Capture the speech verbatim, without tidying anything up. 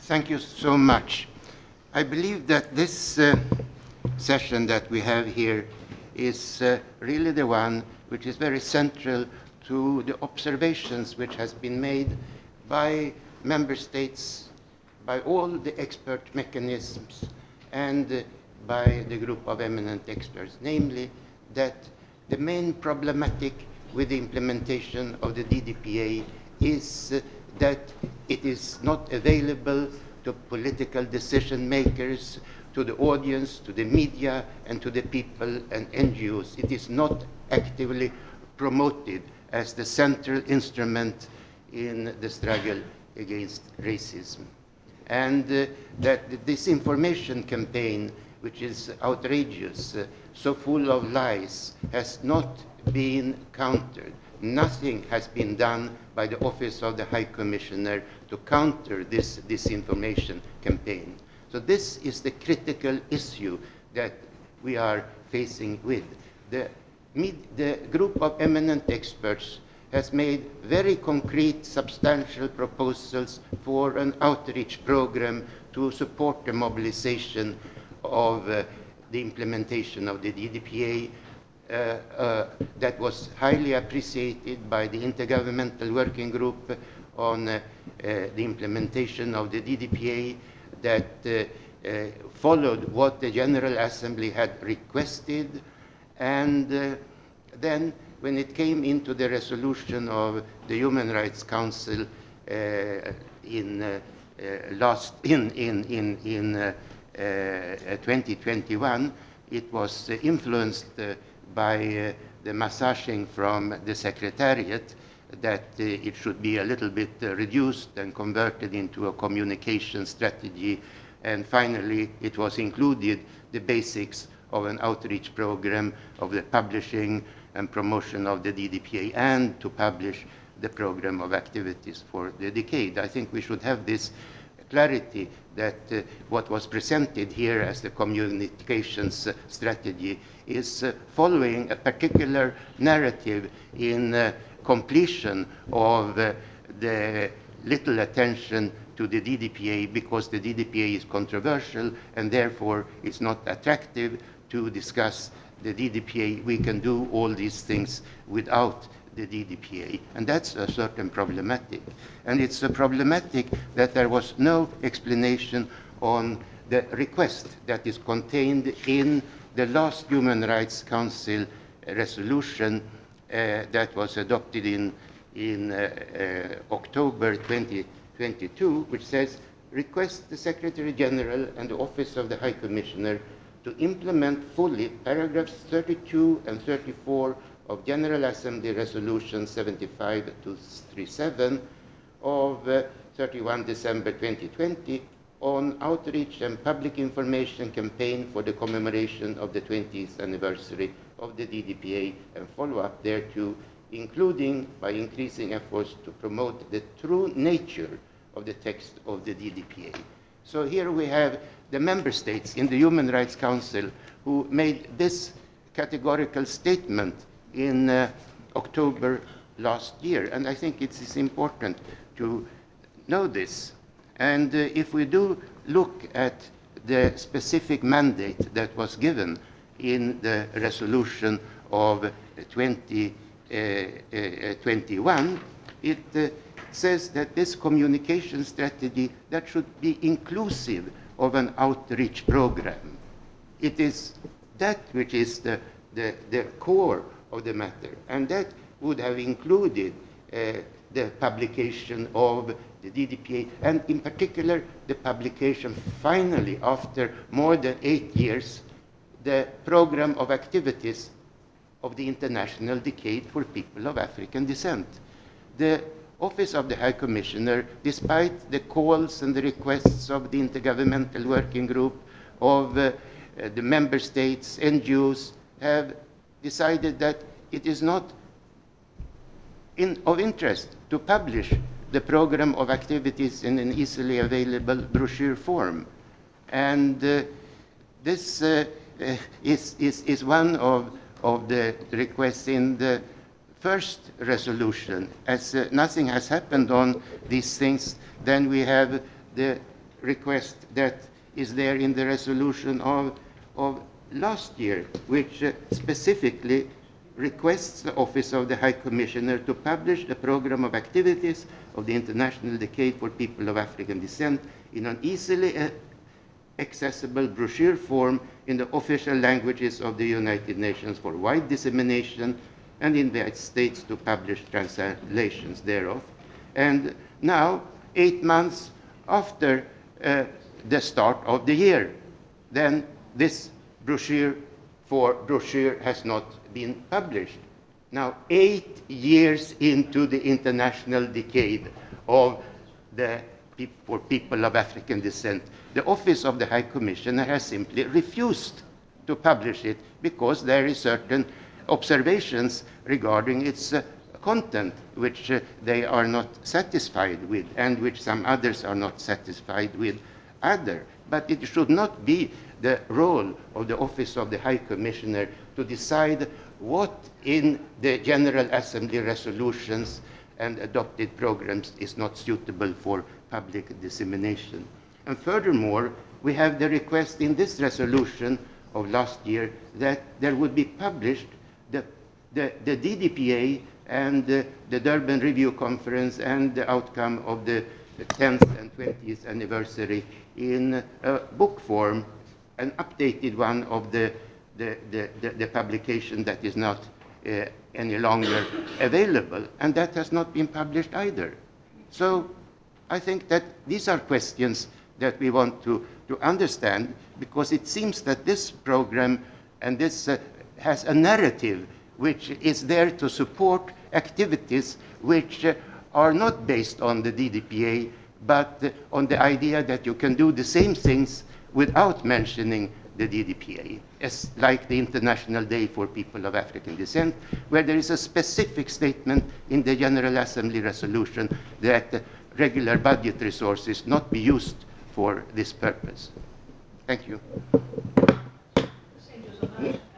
Thank you so much. I believe that this uh, session that we have here is uh, really the one which is very central to the observations which has been made by member states, by all the expert mechanisms, and uh, by the group of eminent experts, namely that the main problematic with the implementation of the D D P A is uh, that it is not available to political decision makers, to the audience, to the media, and to the people and N G Os. It is not actively promoted as the central instrument in the struggle against racism. And uh, that the disinformation campaign, which is outrageous, uh, so full of lies, has not been countered. Nothing has been done by the Office of the High Commissioner to counter this disinformation campaign. So this is the critical issue that we are facing with. The, the group of eminent experts has made very concrete, substantial proposals for an outreach program to support the mobilization of uh, the implementation of the D D P A. Uh, uh, that was highly appreciated by the Intergovernmental Working Group on uh, uh, the implementation of the D D P A, that uh, uh, followed what the General Assembly had requested, and uh, then when it came into the resolution of the Human Rights Council uh, in uh, uh, last in in in in uh, uh, twenty twenty-one, it was uh, influenced uh, by uh, the massaging from the Secretariat that uh, it should be a little bit uh, reduced and converted into a communication strategy, and finally it was included the basics of an outreach program of the publishing and promotion of the D D P A, and to publish the program of activities for the decade. I think we should have this clarity that uh, what was presented here as the communications uh, strategy is uh, following a particular narrative in uh, completion of uh, the little attention to the D D P A, because the D D P A is controversial and therefore it's not attractive to discuss the D D P A. We can do all these things without the D D P A, and that's a certain problematic. And it's a problematic that there was no explanation on the request that is contained in the last Human Rights Council resolution uh, that was adopted in, in uh, uh, October twenty twenty-two, which says, request the Secretary General and the Office of the High Commissioner to implement fully paragraphs thirty-two and thirty-four of General Assembly Resolution seventy-five two thirty-seven of uh, thirty-first December twenty twenty on outreach and public information campaign for the commemoration of the twentieth anniversary of the D D P A and follow-up thereto, including by increasing efforts to promote the true nature of the text of the D D P A. So here we have the member states in the Human Rights Council who made this categorical statement in uh, October last year. And I think it is important to know this. And uh, if we do look at the specific mandate that was given in the resolution of twenty twenty-one, it uh, says that this communication strategy that should be inclusive of an outreach program. It is that which is the, the, the core of the matter, and that would have included uh, the publication of the D D P A, and in particular the publication finally, after more than eight years, the program of activities of the International Decade for People of African Descent. The Office of the High Commissioner, despite the calls and the requests of the Intergovernmental Working Group, of uh, uh, the member states, N G Os, have decided that it is not in, of interest to publish the program of activities in an easily available brochure form. And uh, this uh, uh, is, is, is one of, of the requests in the first resolution. As uh, nothing has happened on these things, then we have the request that is there in the resolution of, of last year, which uh, specifically requests the Office of the High Commissioner to publish the program of activities of the International Decade for People of African Descent in an easily uh, accessible brochure form in the official languages of the United Nations for wide dissemination, and invite states to publish translations thereof. And now, eight months after uh, the start of the year, then this brochure for brochure has not been published. Now, eight years into the International Decade of the for people of African descent, the Office of the High Commissioner has simply refused to publish it because there is certain observations regarding its uh, content which uh, they are not satisfied with, and which some others are not satisfied with either. But it should not be the role of the Office of the High Commissioner to decide what in the General Assembly resolutions and adopted programs is not suitable for public dissemination. And furthermore, we have the request in this resolution of last year that there would be published the, the, the D D P A and the, the Durban Review Conference and the outcome of the, the tenth and twentieth anniversary in uh, book form, an updated one of the, the, the, the, the publication that is not uh, any longer available, and that has not been published either. So I think that these are questions that we want to, to understand, because it seems that this program and this uh, has a narrative which is there to support activities which uh, are not based on the D D P A, but uh, on the idea that you can do the same things without mentioning the D D P A, as like the International Day for People of African Descent, where there is a specific statement in the General Assembly resolution that uh, regular budget resources not be used for this purpose. Thank you. Thank you so much.